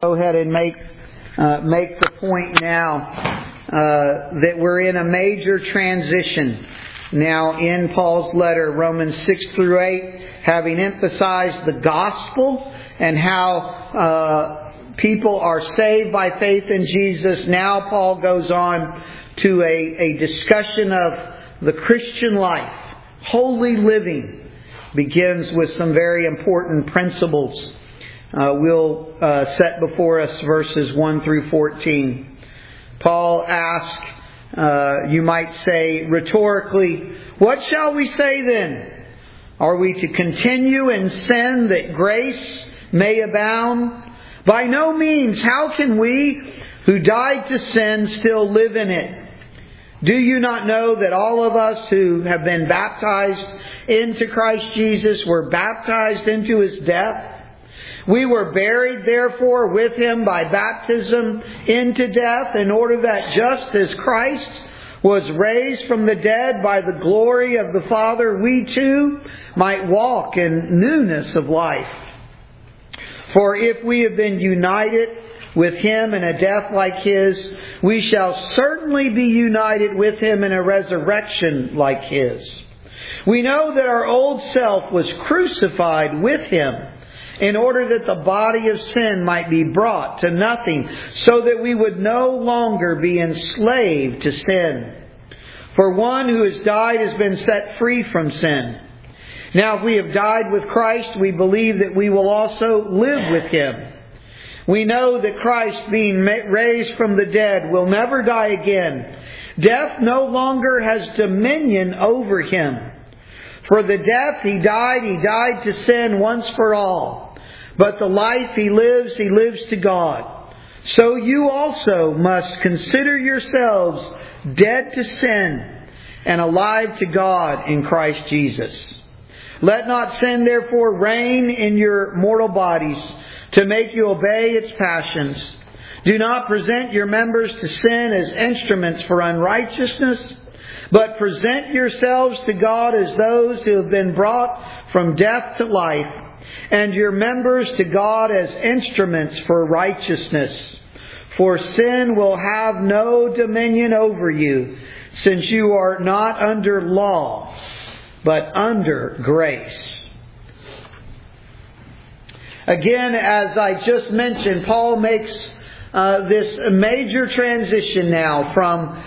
Go ahead and make the point now that we're in a major transition now in Paul's letter, Romans 6 through 8, having emphasized the gospel and how people are saved by faith in Jesus. Now Paul goes on to a discussion of the Christian life. Holy living begins with some very important principles. We'll set before us verses 1 through 14. Paul asks, you might say rhetorically, what shall we say then? Are we to continue in sin that grace may abound? By no means. How can we who died to sin still live in it? Do you not know that all of us who have been baptized into Christ Jesus were baptized into His death? We were buried, therefore, with Him by baptism into death, in order that just as Christ was raised from the dead by the glory of the Father, we too might walk in newness of life. For if we have been united with Him in a death like His, we shall certainly be united with Him in a resurrection like His. We know that our old self was crucified with Him, in order that the body of sin might be brought to nothing, so that we would no longer be enslaved to sin. For one who has died has been set free from sin. Now if we have died with Christ, we believe that we will also live with Him. We know that Christ, being raised from the dead, will never die again. Death no longer has dominion over Him. For the death He died to sin once for all. But the life He lives to God. So you also must consider yourselves dead to sin and alive to God in Christ Jesus. Let not sin therefore reign in your mortal bodies to make you obey its passions. Do not present your members to sin as instruments for unrighteousness, but present yourselves to God as those who have been brought from death to life, and your members to God as instruments for righteousness. For sin will have no dominion over you, since you are not under law, but under grace. Again, as I just mentioned, Paul makes this major transition now from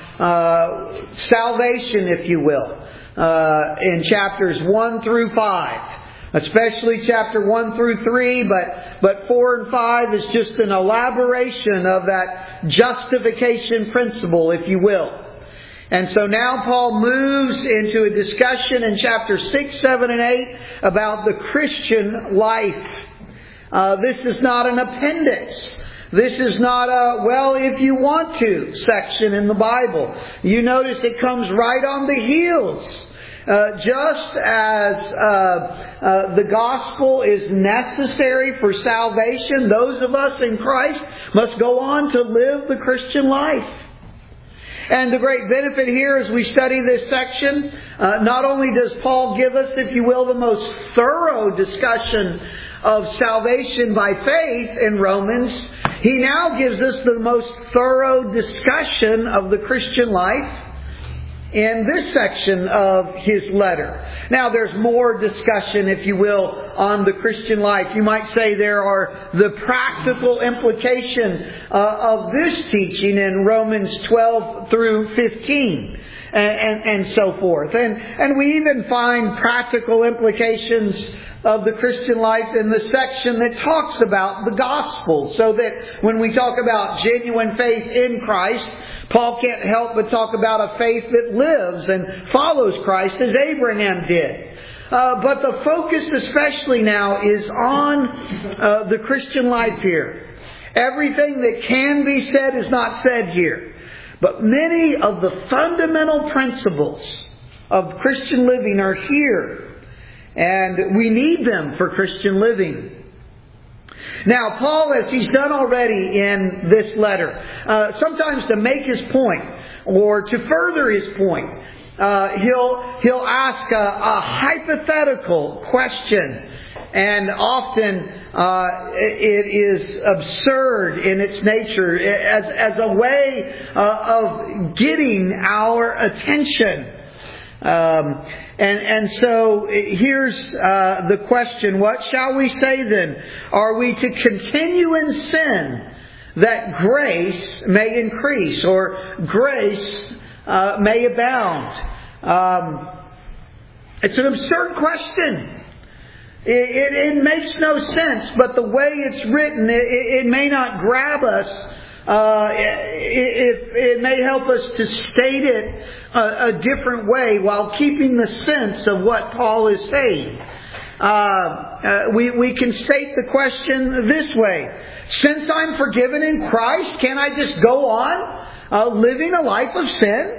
salvation, if you will, in chapters 1 through 5. Especially chapter 1 through 3, but 4 and 5 is just an elaboration of that justification principle, if you will. And so now Paul moves into a discussion in chapters 6, 7, and 8 about the Christian life. This is not an appendix. This is not a, well, if you want to section in the Bible. You notice it comes right on the heels. Just as the gospel is necessary for salvation, those of us in Christ must go on to live the Christian life. And the great benefit here as we study this section, not only does Paul give us, if you will, the most thorough discussion of salvation by faith in Romans, he now gives us the most thorough discussion of the Christian life in this section of his letter. Now there's more discussion, if you will, on the Christian life. You might say there are the practical implication of this teaching in Romans 12 through 15 and so forth. And we even find practical implications of the Christian life in the section that talks about the gospel. So that when we talk about genuine faith in Christ, Paul can't help but talk about a faith that lives and follows Christ as Abraham did. But the focus especially now is on the Christian life here. Everything that can be said is not said here. But many of the fundamental principles of Christian living are here. And we need them for Christian living. Now, Paul, as he's done already in this letter, sometimes to make his point or to further his point, he'll ask a hypothetical question and often it is absurd in its nature as a way of getting our attention. And so here's the question: what shall we say then? Are we to continue in sin that grace may increase, or grace may abound? It's an absurd question. It makes no sense, but the way it's written, it may not grab us. It may help us to state it a different way while keeping the sense of what Paul is saying. We can state the question this way: since I'm forgiven in Christ, can I just go on living a life of sin?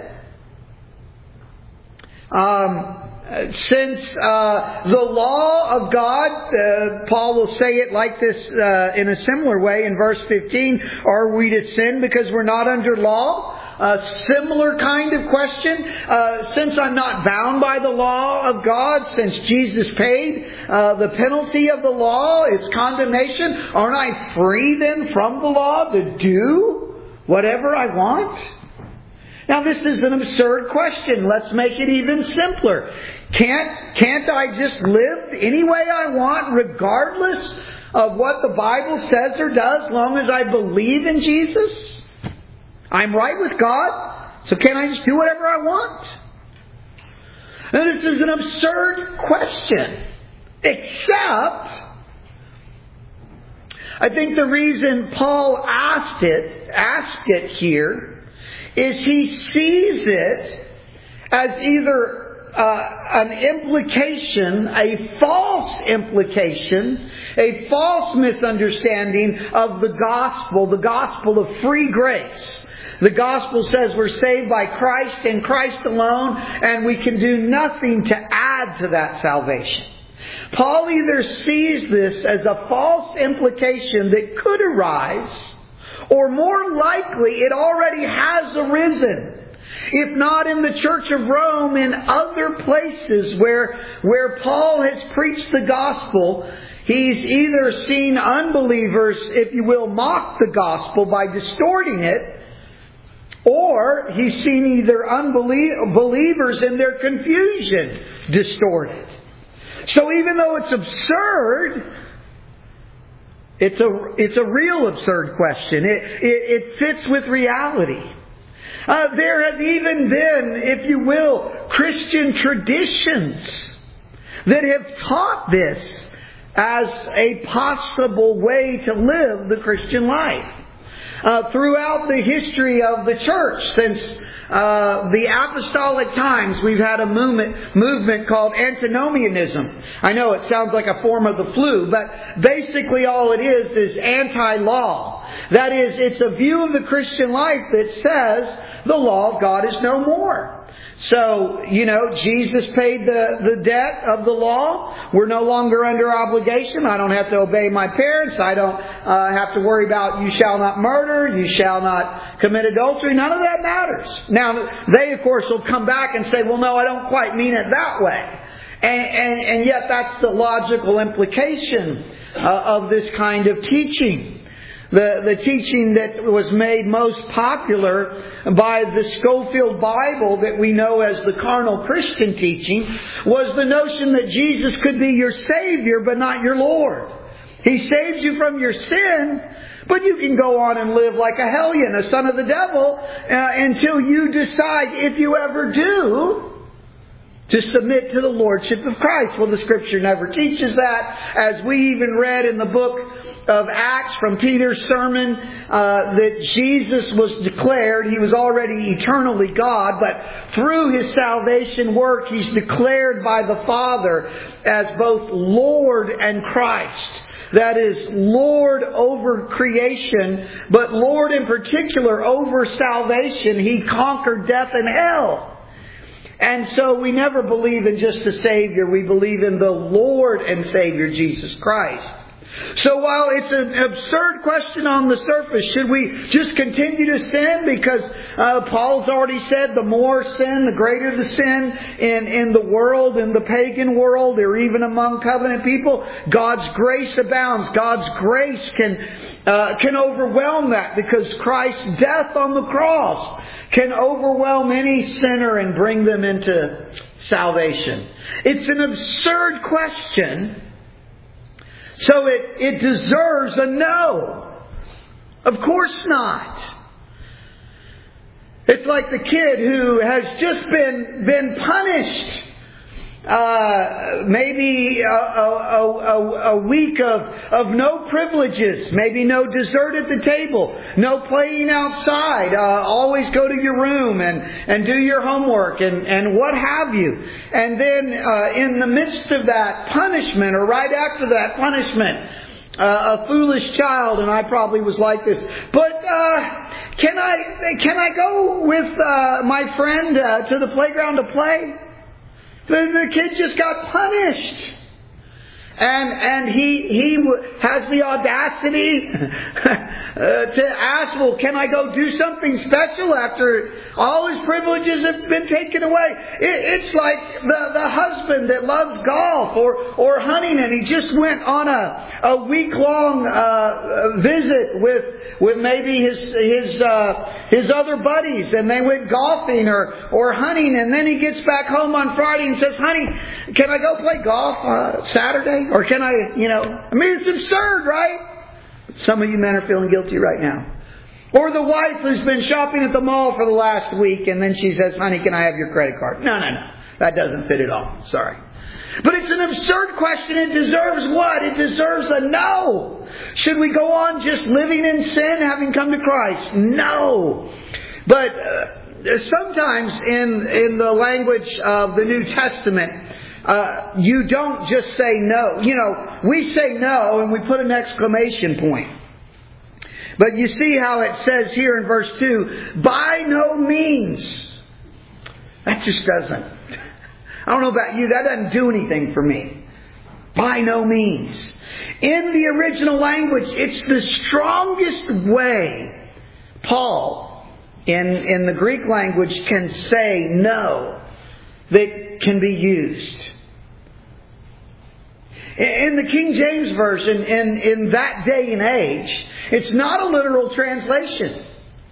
Since the law of God, Paul will say it like this in a similar way in verse 15, are we to sin because we're not under law? A similar kind of question. Since I'm not bound by the law of God, since Jesus paid the penalty of the law, its condemnation, aren't I free then from the law to do whatever I want? Now this is an absurd question. Let's make it even simpler. Can't I just live any way I want, regardless of what the Bible says or does, as long as I believe in Jesus? I'm right with God, so can I just do whatever I want? Now this is an absurd question. Except, I think the reason Paul asked it here, is he sees it as either an implication, a false implication, a false misunderstanding of the gospel of free grace. The gospel says we're saved by Christ and Christ alone, and we can do nothing to add to that salvation. Paul either sees this as a false implication that could arise, or more likely it already has arisen. If not in the Church of Rome, in other places where Paul has preached the gospel, he's either seen unbelievers, if you will, mock the gospel by distorting it, or he's seen either unbelievers in their confusion distort it. So even though it's absurd, it's a real absurd question. It fits with reality. There have even been, if you will, Christian traditions that have taught this as a possible way to live the Christian life. Throughout the history of the church, since the apostolic times, we've had a movement called antinomianism. I know it sounds like a form of the flu, but basically all it is anti-law. That is, it's a view of the Christian life that says the law of God is no more. So, Jesus paid the debt of the law. We're no longer under obligation. I don't have to obey my parents. I don't have to worry about you shall not murder, you shall not commit adultery. None of that matters. Now, they, of course, will come back and say, well, no, I don't quite mean it that way. And yet that's the logical implication of this kind of teaching. The teaching that was made most popular by the Scofield Bible that we know as the carnal Christian teaching was the notion that Jesus could be your Savior but not your Lord. He saves you from your sin, but you can go on and live like a hellion, a son of the devil, until you decide, if you ever do, to submit to the Lordship of Christ. Well, the Scripture never teaches that. As we even read in the book of Acts from Peter's sermon, that Jesus was declared, He was already eternally God, but through His salvation work, He's declared by the Father as both Lord and Christ. That is, Lord over creation, but Lord in particular over salvation. He conquered death and hell. And so we never believe in just a Savior. We believe in the Lord and Savior, Jesus Christ. So while it's an absurd question on the surface, should we just continue to sin? Because Paul's already said the more sin, the greater the sin in the world, in the pagan world, or even among covenant people. God's grace abounds. God's grace can overwhelm that, because Christ's death on the cross can overwhelm any sinner and bring them into salvation. It's an absurd question. So it deserves a no. Of course not. It's like the kid who has just been punished. Maybe a week of no privileges. Maybe no dessert at the table. No playing outside. Always go to your room and do your homework and what have you. And then in the midst of that punishment, or right after that punishment, a foolish child, and I probably was like this, but can I go with my friend to the playground to play? The kid just got punished. And he has the audacity to ask, well, can I go do something special after all his privileges have been taken away? It's like the husband that loves golf or hunting, and he just went on a week-long visit with maybe his other buddies, and they went golfing or hunting, and then he gets back home on Friday and says, honey, can I go play golf Saturday? Or can I, it's absurd, right? Some of you men are feeling guilty right now. Or the wife who's been shopping at the mall for the last week, and then she says, honey, can I have your credit card? No. That doesn't fit at all. Sorry. But it's an absurd question. It deserves what? It deserves a no. Should we go on just living in sin, having come to Christ? No. But sometimes in the language of the New Testament, you don't just say no. We say no and we put an exclamation point. But you see how it says here in verse 2, by no means. That just doesn't. I don't know about you, that doesn't do anything for me. By no means. In the original language, it's the strongest way Paul, in the Greek language, can say no that can be used. In the King James Version, in that day and age, it's not a literal translation.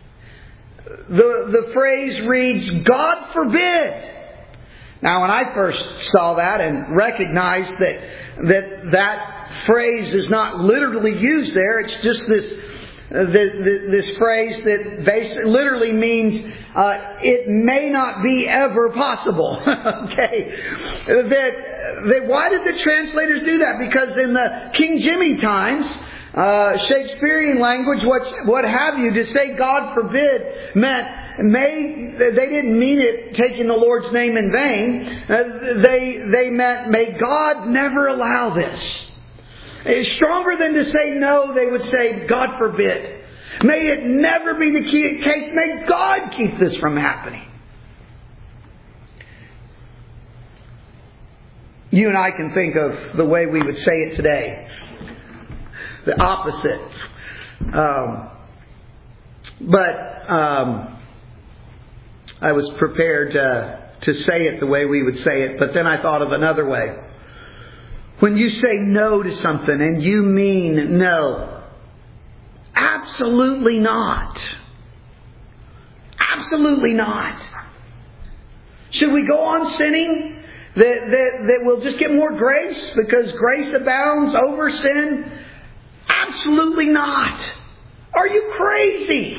The phrase reads, God forbid. Now, when I first saw that and recognized that phrase is not literally used there, it's just this phrase that basically literally means it may not be ever possible. Okay, that why did the translators do that? Because in the King Jimmy times, Shakespearean language, what have you, to say God forbid meant they didn't mean it taking the Lord's name in vain. They meant may God never allow this. It's stronger than to say no, they would say God forbid. May it never be the case. May God keep this from happening. You and I can think of the way we would say it today. The opposite. But I was prepared to say it the way we would say it. But then I thought of another way. When you say no to something and you mean no, absolutely not. Absolutely not. Should we go on sinning that we'll just get more grace because grace abounds over sin? Absolutely not. Are you crazy?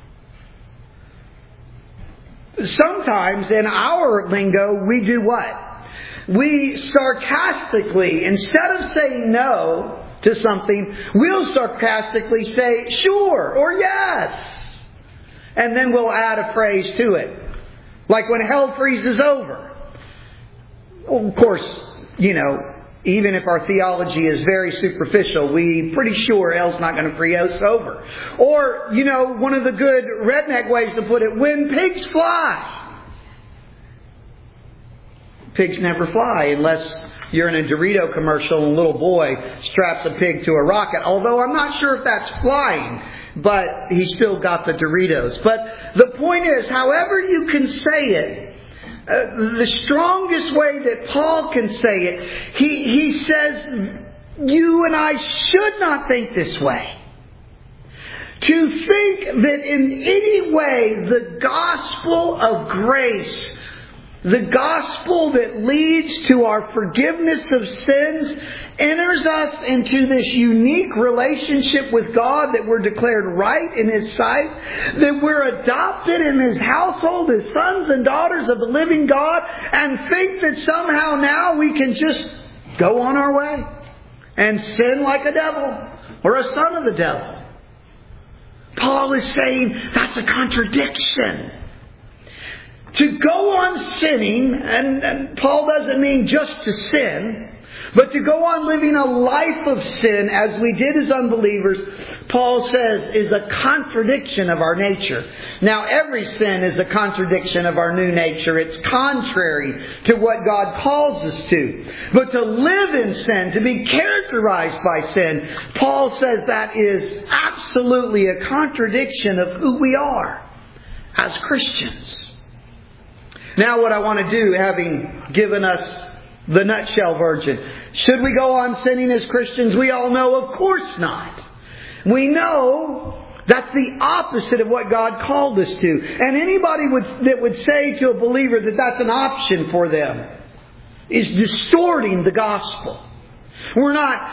Sometimes in our lingo, we do what? We sarcastically, instead of saying no to something, we'll sarcastically say sure or yes. And then we'll add a phrase to it. Like when hell freezes over. Well, of course, even if our theology is very superficial, we're pretty sure hell's not going to freeze us over. Or, one of the good redneck ways to put it, when pigs fly. Pigs never fly unless, you're in a Dorito commercial and a little boy straps a pig to a rocket. Although I'm not sure if that's flying, but he still got the Doritos. But the point is, however you can say it, the strongest way that Paul can say it, he says, you and I should not think this way. To think that in any way the gospel of grace, the gospel that leads to our forgiveness of sins, enters us into this unique relationship with God, that we're declared right in His sight, that we're adopted in His household as sons and daughters of the living God, and think that somehow now we can just go on our way and sin like a devil or a son of the devil. Paul is saying that's a contradiction. To go on sinning, and Paul doesn't mean just to sin, but to go on living a life of sin as we did as unbelievers, Paul says is a contradiction of our nature. Now, every sin is a contradiction of our new nature. It's contrary to what God calls us to. But to live in sin, to be characterized by sin, Paul says that is absolutely a contradiction of who we are as Christians. Now what I want to do, having given us the nutshell version, should we go on sinning as Christians? We all know, of course not. We know that's the opposite of what God called us to. And anybody that would say to a believer that that's an option for them is distorting the gospel. We're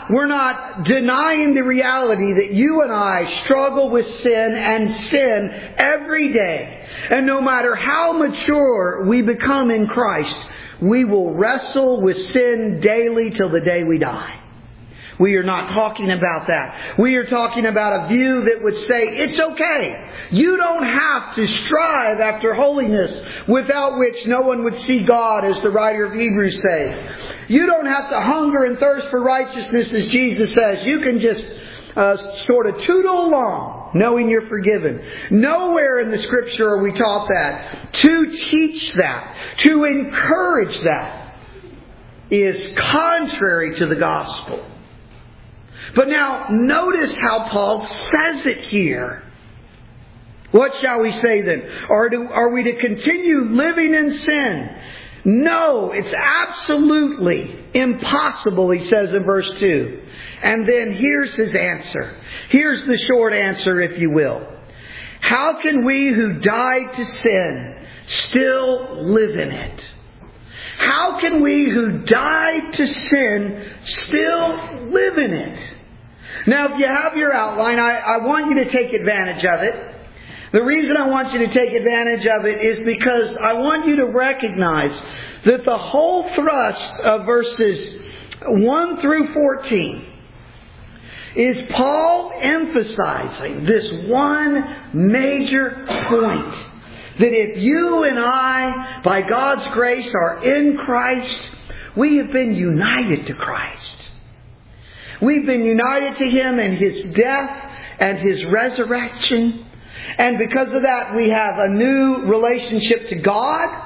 not denying the reality that you and I struggle with sin and sin every day. And no matter how mature we become in Christ, we will wrestle with sin daily till the day we die. We are not talking about that. We are talking about a view that would say, it's okay. You don't have to strive after holiness, without which no one would see God, as the writer of Hebrews says. You don't have to hunger and thirst for righteousness, as Jesus says. You can just sort of tootle along, knowing you're forgiven. Nowhere in the Scripture are we taught that. To teach that, to encourage that, is contrary to the gospel. But now, notice how Paul says it here. What shall we say then? Are we to continue living in sin? No, it's absolutely impossible, he says in verse 2. And then here's his answer. Here's the short answer, if you will. How can we who died to sin still live in it? How can we who died to sin still live in it? Now, if you have your outline, I want you to take advantage of it. The reason I want you to take advantage of it is because I want you to recognize that the whole thrust of verses 1 through 14 is Paul emphasizing this one major point. That if you and I, by God's grace, are in Christ, we have been united to Christ. We've been united to Him in His death and His resurrection. And because of that, we have a new relationship to God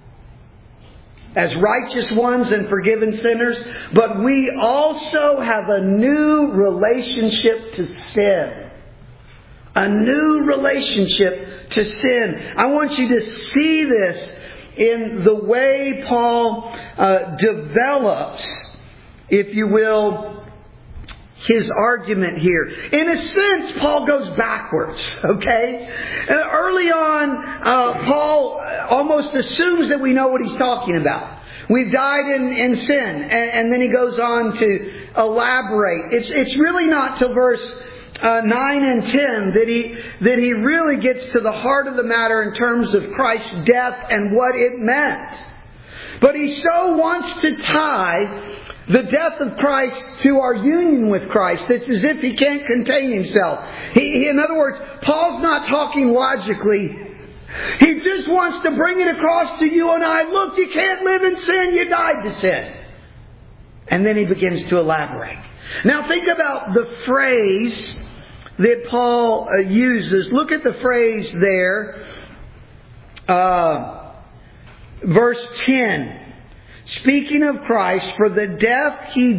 as righteous ones and forgiven sinners. But we also have a new relationship to sin. A new relationship to sin. I want you to see this in the way Paul develops, if you will, his argument here. In a sense, Paul goes backwards, okay? Early on, Paul almost assumes that we know what he's talking about. We've died in sin. And then he goes on to elaborate. It's really not till verse 9 and 10 that he really gets to the heart of the matter in terms of Christ's death and what it meant. But he so wants to tie the death of Christ to our union with Christ. It's as if he can't contain himself. In other words, Paul's not talking logically. He just wants to bring it across to you and I. Look, you can't live in sin. You died to sin. And then he begins to elaborate. Now think about the phrase that Paul uses. Look at the phrase there. Verse 10. speaking of Christ, for the death He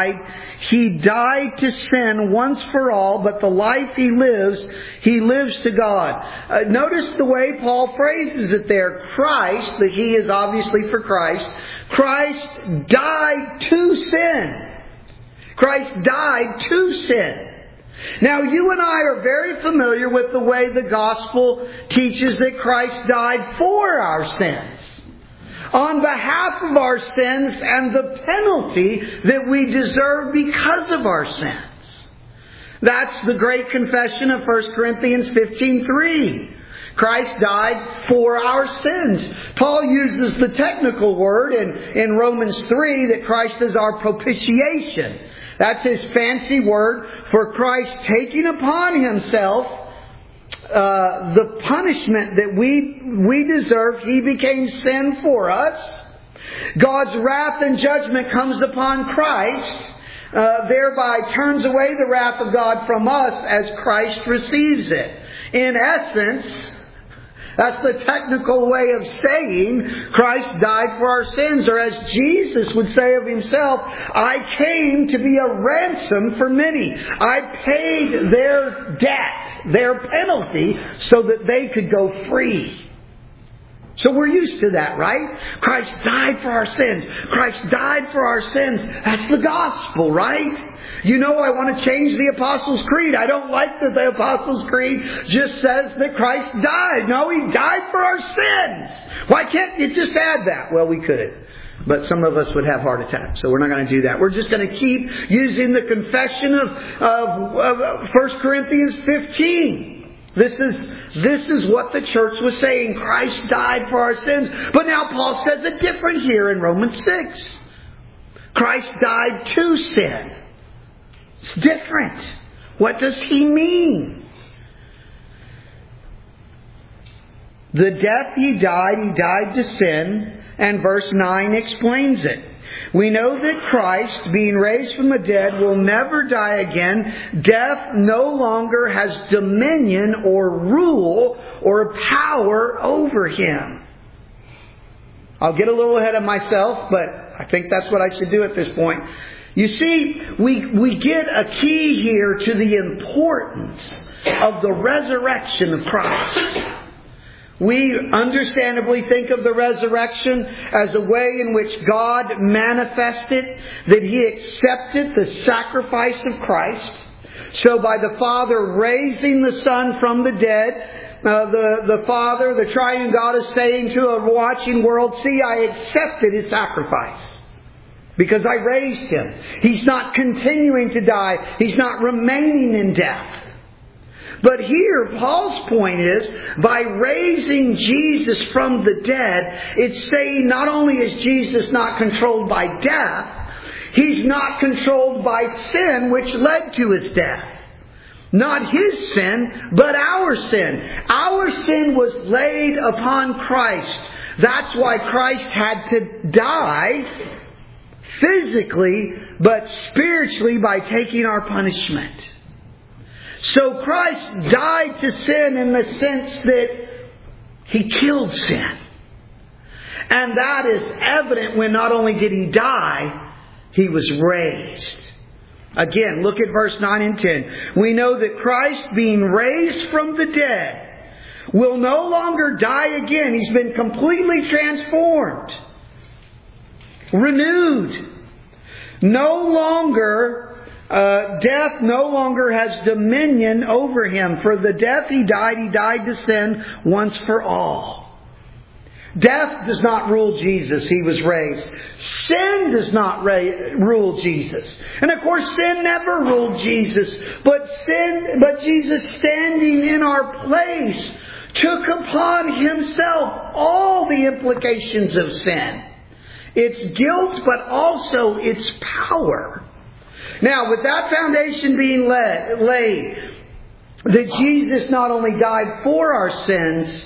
died to sin once for all, but the life He lives to God. Notice the way Paul phrases it there. Christ, the He is obviously for Christ. Christ died to sin. Christ died to sin. Now, you and I are very familiar with the way the gospel teaches that Christ died for our sins, on behalf of our sins and the penalty that we deserve because of our sins. That's the great confession of 1 Corinthians 15:3. Christ died for our sins. Paul uses the technical word in Romans 3 that Christ is our propitiation. That's his fancy word for Christ taking upon Himself the punishment that we deserve. He became sin for us. God's wrath and judgment comes upon Christ, thereby turns away the wrath of God from us as Christ receives it. In essence, that's the technical way of saying Christ died for our sins. Or as Jesus would say of Himself, I came to be a ransom for many. I paid their debt, their penalty, so that they could go free. So we're used to that, right? Christ died for our sins. Christ died for our sins. That's the gospel, right? You know, I want to change the Apostles' Creed. I don't like that the Apostles' Creed just says that Christ died. No, He died for our sins. Why can't you just add that? Well, we could. But some of us would have heart attacks, so we're not going to do that. We're just going to keep using the confession of 1 Corinthians 15. This is what the church was saying. Christ died for our sins. But now Paul says it different here in Romans 6. Christ died to sin. It's different. What does He mean? The death He died to sin, and verse 9 explains it. We know that Christ, being raised from the dead, will never die again. Death no longer has dominion or rule or power over Him. I'll get a little ahead of myself, but I think that's what I should do at this point. You see, we get a key here to the importance of the resurrection of Christ. We understandably think of the resurrection as a way in which God manifested that He accepted the sacrifice of Christ. So by the Father raising the Son from the dead, the Father, the Triune God, is saying to a watching world, see, I accepted His sacrifice. Because I raised Him. He's not continuing to die. He's not remaining in death. But here, Paul's point is, by raising Jesus from the dead, it's saying not only is Jesus not controlled by death, He's not controlled by sin, which led to His death. Not His sin, but our sin. Our sin was laid upon Christ. That's why Christ had to die physically, but spiritually by taking our punishment. So Christ died to sin in the sense that He killed sin. And that is evident when not only did He die, He was raised. Again, look at verse 9 and 10. We know that Christ, being raised from the dead, will no longer die again. He's been completely transformed. Renewed. No longer, death no longer has dominion over Him. For the death He died to sin once for all. Death does not rule Jesus. He was raised. Sin does not rule Jesus. And of course, sin never ruled Jesus. But Jesus, standing in our place, took upon Himself all the implications of sin. Its guilt, but also its power. Now, with that foundation being laid, that Jesus not only died for our sins,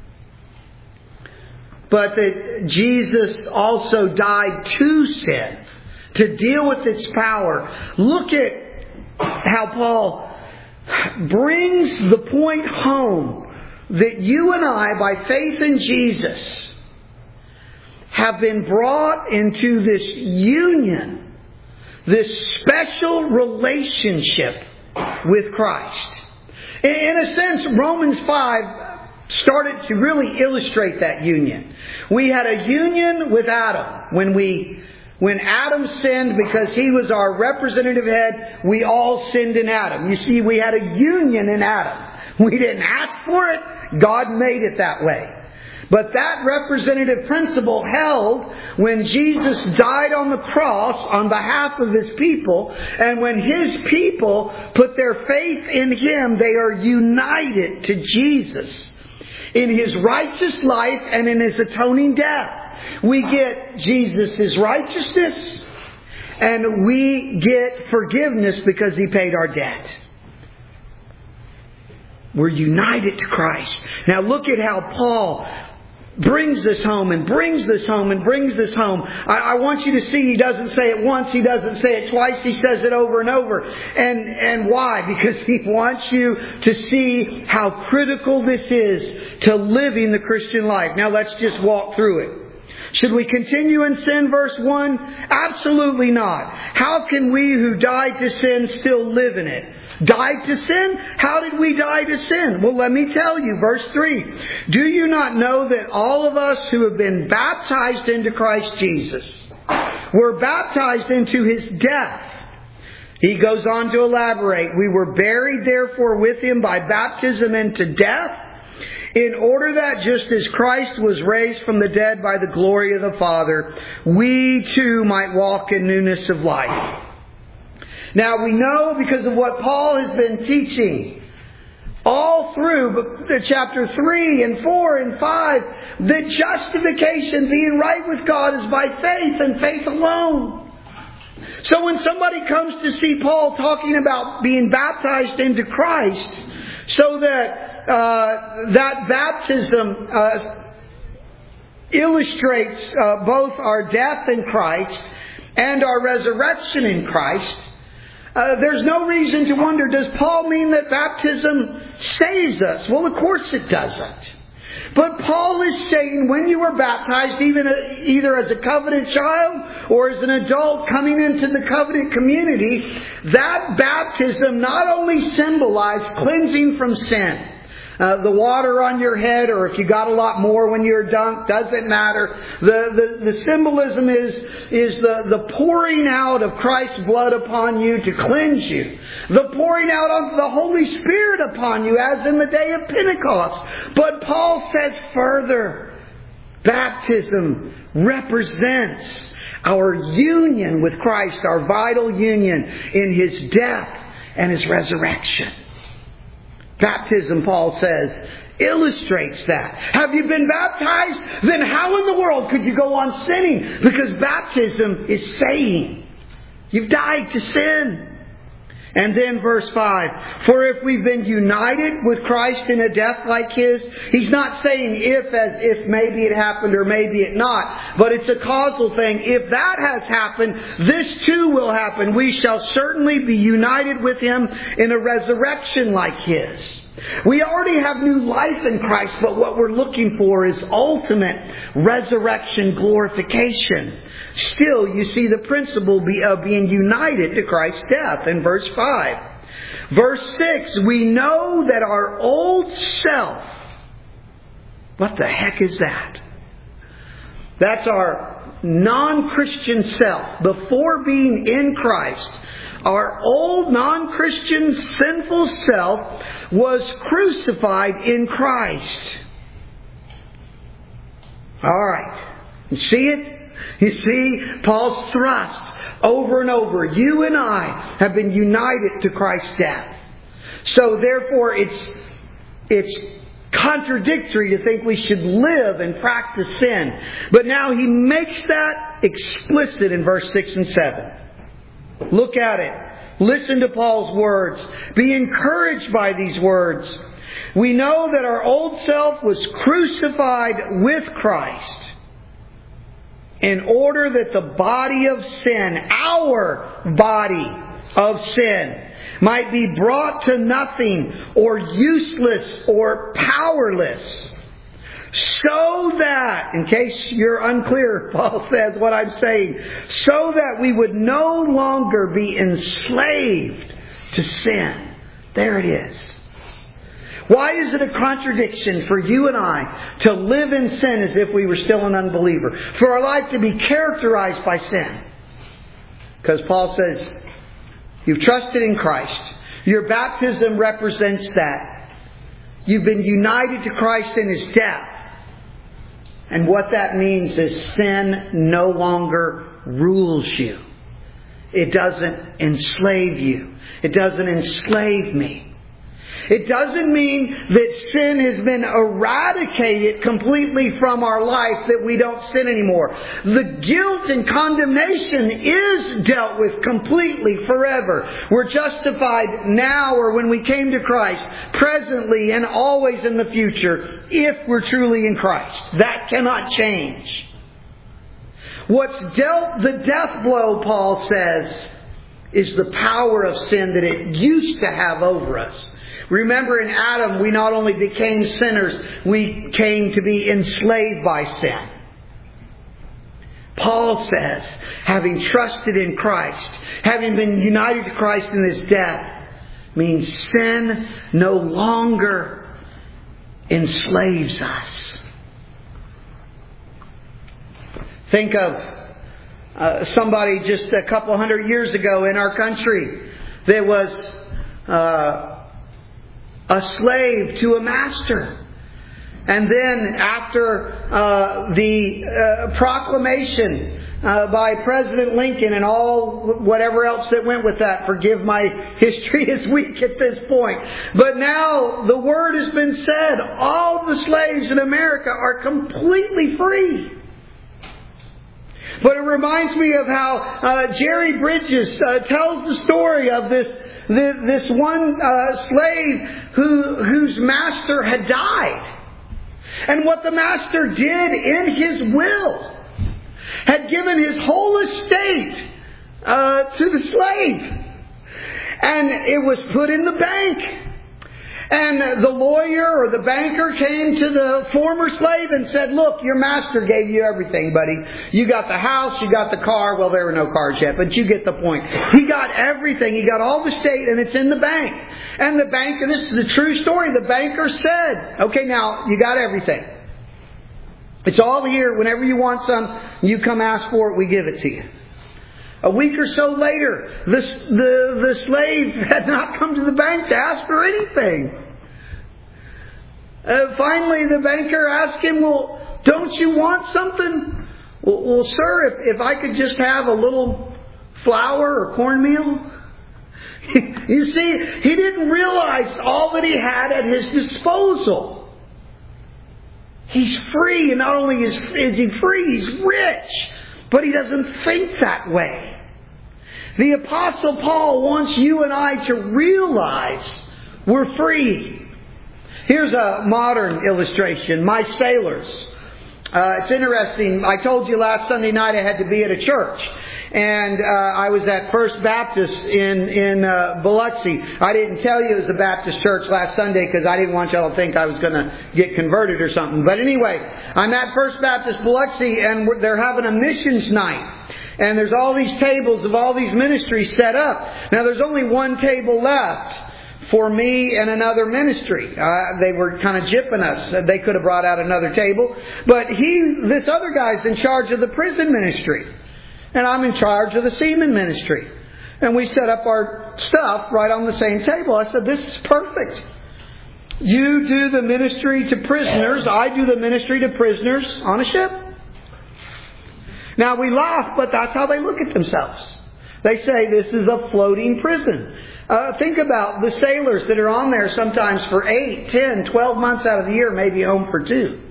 but that Jesus also died to sin, to deal with its power. Look at how Paul brings the point home that you and I, by faith in Jesus, have been brought into this union, this special relationship with Christ. In a sense, Romans 5 started to really illustrate that union. We had a union with Adam. When Adam sinned, because he was our representative head, we all sinned in Adam. You see, we had a union in Adam. We didn't ask for it. God made it that way. But that representative principle held when Jesus died on the cross on behalf of His people. And when His people put their faith in Him, they are united to Jesus in His righteous life and in His atoning death. We get Jesus' righteousness and we get forgiveness because He paid our debt. We're united to Christ. Now look at how Paul brings this home and brings this home and brings this home. I want you to see He doesn't say it once, He doesn't say it twice, He says it over and over. And why? Because He wants you to see how critical this is to living the Christian life. Now let's just walk through it. Should we continue in sin, verse 1? Absolutely not. How can we who died to sin still live in it? Died to sin? How did we die to sin? Well, let me tell you, verse 3. Do you not know that all of us who have been baptized into Christ Jesus were baptized into His death? He goes on to elaborate. We were buried therefore with Him by baptism into death, in order that just as Christ was raised from the dead by the glory of the Father, we too might walk in newness of life. Now we know, because of what Paul has been teaching all through chapter 3 and 4 and 5, that justification, being right with God, is by faith and faith alone. So when somebody comes to see Paul talking about being baptized into Christ, so that that baptism illustrates both our death in Christ and our resurrection in Christ, there's no reason to wonder, does Paul mean that baptism saves us? Well, of course it doesn't. But Paul is saying when you were baptized, either as a covenant child or as an adult coming into the covenant community, that baptism not only symbolized cleansing from sin. The water on your head, or if you got a lot more when you're dunked, doesn't matter. The symbolism is the pouring out of Christ's blood upon you to cleanse you. The pouring out of the Holy Spirit upon you, as in the day of Pentecost. But Paul says further, baptism represents our union with Christ, our vital union in His death and His resurrection. Baptism, Paul says, illustrates that. Have you been baptized? Then how in the world could you go on sinning? Because baptism is saying you've died to sin. And then verse 5, for if we've been united with Christ in a death like His, he's not saying if as if maybe it happened or maybe it not, but it's a causal thing. If that has happened, this too will happen. We shall certainly be united with Him in a resurrection like His. We already have new life in Christ, but what we're looking for is ultimate resurrection glorification. Still, you see the principle of being united to Christ's death in verse 5. Verse 6, we know that our old self, what the heck is that? That's our non-Christian self. Before being in Christ, our old non-Christian sinful self was crucified in Christ. Alright. You see it? You see Paul's thrust over and over. You and I have been united to Christ's death. So therefore it's contradictory to think we should live and practice sin. But now he makes that explicit in verse 6 and 7. Look at it. Listen to Paul's words. Be encouraged by these words. We know that our old self was crucified with Christ, in order that the body of sin, our body of sin, might be brought to nothing or useless or powerless, So that, in case you're unclear, Paul says what I'm saying, so that we would no longer be enslaved to sin. There it is. Why is it a contradiction for you and I to live in sin as if we were still an unbeliever? For our life to be characterized by sin? Because Paul says, you've trusted in Christ. Your baptism represents that. You've been united to Christ in His death. And what that means is sin no longer rules you. It doesn't enslave you. It doesn't enslave me. It doesn't mean that sin has been eradicated completely from our life, that we don't sin anymore. The guilt and condemnation is dealt with completely forever. We're justified now or when we came to Christ, presently and always in the future, if we're truly in Christ. That cannot change. What's dealt the death blow, Paul says, is the power of sin that it used to have over us. Remember, in Adam, we not only became sinners, we came to be enslaved by sin. Paul says, having trusted in Christ, having been united to Christ in His death, means sin no longer enslaves us. Think of somebody just a couple hundred years ago in our country that was a slave to a master. And then after the proclamation by President Lincoln and all whatever else that went with that, forgive my history is weak at this point. But now the word has been said, all the slaves in America are completely free. But it reminds me of how Jerry Bridges tells the story of this one slave whose master had died. And what the master did in his will had given his whole estate to the slave. And it was put in the bank. And the lawyer or the banker came to the former slave and said, look, your master gave you everything, buddy. You got the house, you got the car. Well, there were no cars yet, but you get the point. He got everything. He got all the estate, and it's in the bank. And the bank, and this is the true story, the banker said, okay, now you got everything. It's all here. Whenever you want some, you come ask for it, we give it to you. A week or so later, the slave had not come to the bank to ask for anything. Finally, the banker asked him, well, don't you want something? Well, sir, if I could just have a little flour or cornmeal. You see, he didn't realize all that he had at his disposal. He's free, and not only is he free, he's rich. But he doesn't think that way. The Apostle Paul wants you and I to realize we're free. Here's a modern illustration. My sailors. It's interesting. I told you last Sunday night I had to be at a church. And I was at First Baptist in Biloxi. I didn't tell you it was a Baptist church last Sunday because I didn't want y'all to think I was going to get converted or something. But anyway, I'm at First Baptist Biloxi, and they're having a missions night. And there's all these tables of all these ministries set up. Now there's only one table left for me and another ministry. They were kind of gypping us. They could have brought out another table. But this other guy's in charge of the prison ministry. And I'm in charge of the seaman ministry. And we set up our stuff right on the same table. I said, this is perfect. You do the ministry to prisoners. I do the ministry to prisoners on a ship. Now we laugh, but that's how they look at themselves. They say this is a floating prison. Think about the sailors that are on there sometimes for 8, 10, 12 months out of the year, maybe home for 2.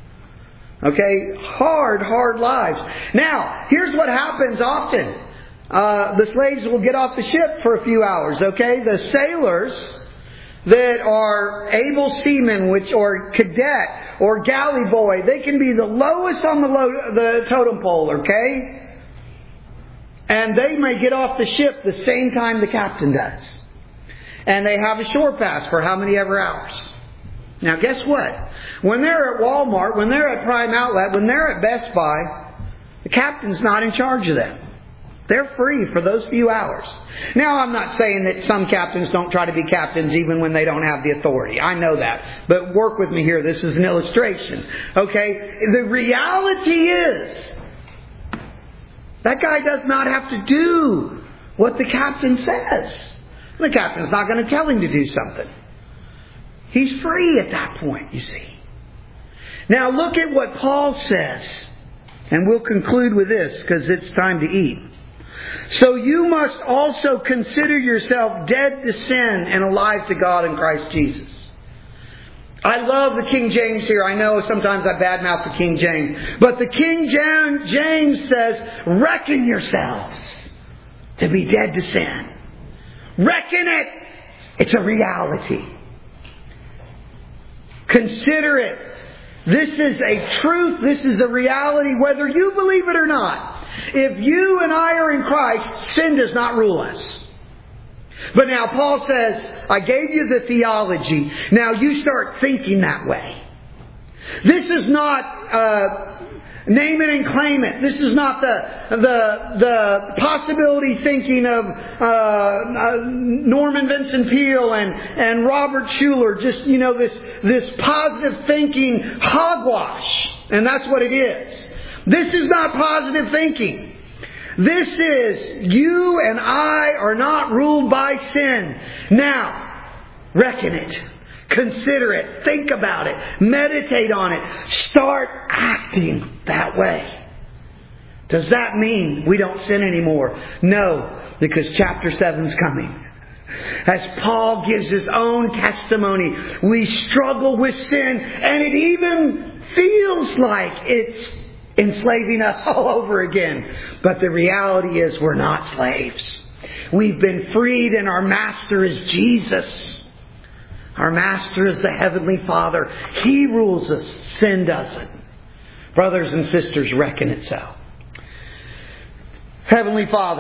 Okay, hard lives. Now, here's what happens often. The slaves will get off the ship for a few hours, okay? The sailors that are able seamen, or cadet, or galley boy, they can be the lowest on the totem pole, okay? And they may get off the ship the same time the captain does. And they have a shore pass for how many ever hours. Now guess what? When they're at Walmart, when they're at Prime Outlet, when they're at Best Buy, the captain's not in charge of them. They're free for those few hours. Now, I'm not saying that some captains don't try to be captains even when they don't have the authority. I know that. But work with me here. This is an illustration. Okay? The reality is, that guy does not have to do what the captain says. The captain's not going to tell him to do something. He's free at that point, you see. Now look at what Paul says. And we'll conclude with this because it's time to eat. So you must also consider yourself dead to sin and alive to God in Christ Jesus. I love the King James here. I know sometimes I badmouth the King James. But the King James says, reckon yourselves to be dead to sin. Reckon it. It's a reality. Consider it. This is a truth. This is a reality, whether you believe it or not. If you and I are in Christ, sin does not rule us. But now Paul says, I gave you the theology. Now you start thinking that way. This is not name it and claim it. This is not the possibility thinking of Norman Vincent Peale and Robert Schuller. Just, this positive thinking hogwash. And that's what it is. This is not positive thinking. This is, you and I are not ruled by sin. Now, reckon it. Consider it. Think about it. Meditate on it. Start acting that way. Does that mean we don't sin anymore? No, because chapter 7's coming. As Paul gives his own testimony, we struggle with sin, and it even feels like it's enslaving us all over again. But the reality is we're not slaves. We've been freed, and our master is Jesus. Our master is the Heavenly Father. He rules us. Sin doesn't. Brothers and sisters, reckon it so. Heavenly Father,